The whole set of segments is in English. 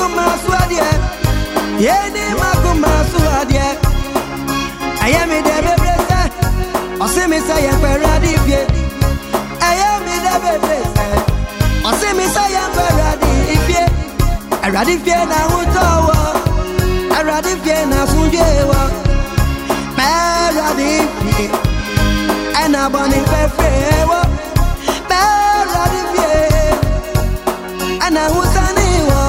makuma swadie. Yeni makuma swadie. I am in the bebrese. O se mi say en peradi fie. I am in the bebrese. O se mi say en peradi fie. Eradi fie na utowo. Eradi fie na sunjewo. Eradi fie. And I born in Fefewo. Eradi fie. And I was aniwo.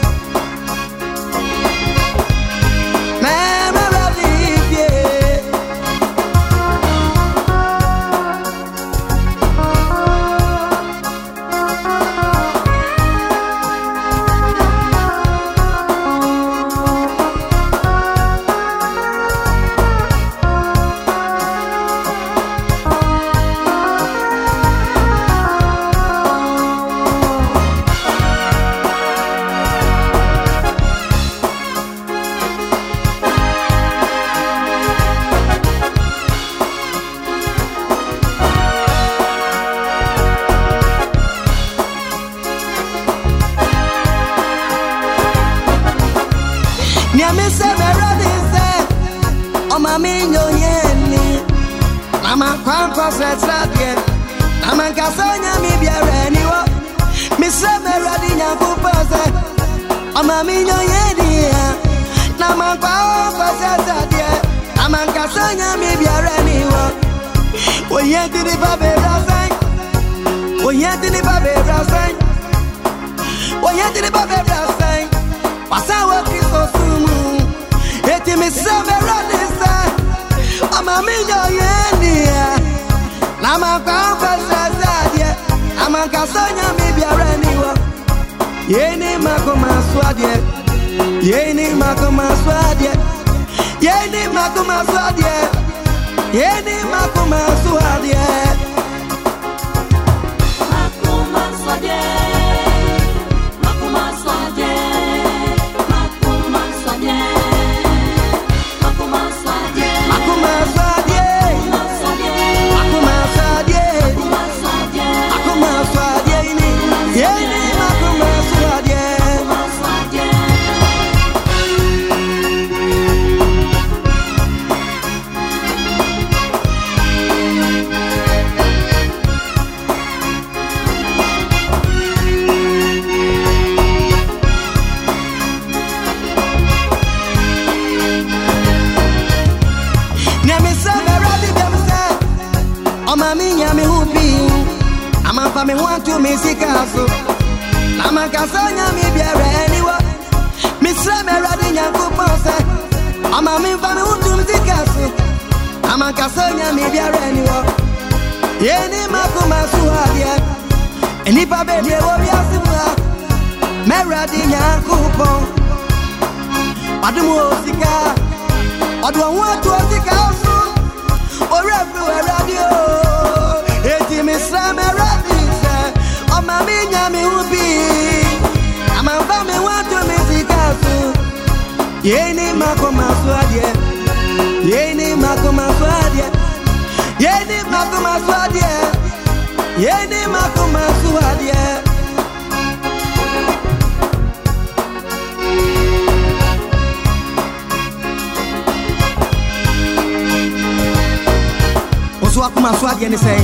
Wakuma swadi ni say.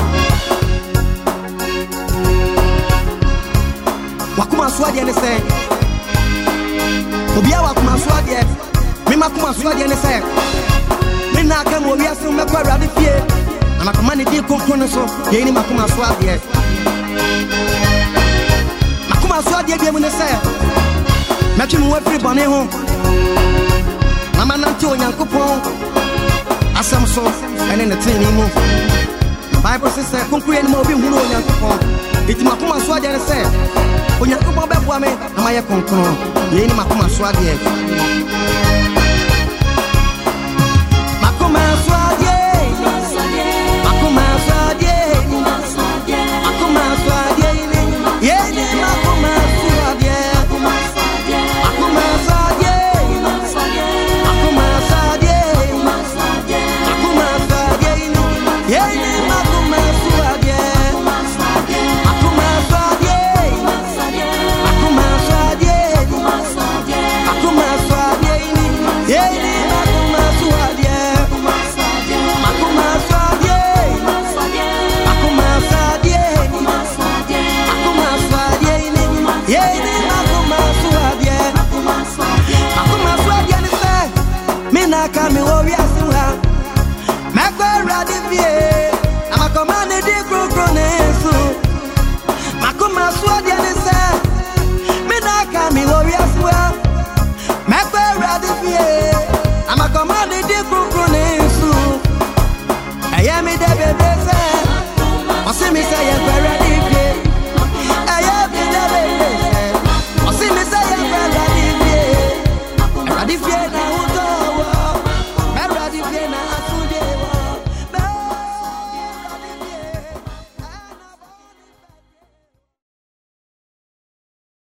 Wakuma swadi ni say. Obia wakuma swadi. Me makuma swadi ni say. Me na ka mo wiase me kwa rade fie. Na makoma ni di konkono so. Ye ni makuma swadi. Makuma swadi bi mu ni say. Matwi mu afri bone ho. Mama nanti onyankopon. Asam so ene ne tin ni mu Bible says concrete ni mo bi hunu onyankopon iti makoma so ade ne say onyankopon be boa me na maye konkon ye ni makoma so ade makoma so ade makoma so ade makoma so ade ye ni makoma so ade makoma so ade makoma so ade kami wo wiase ha. Mekwa radivie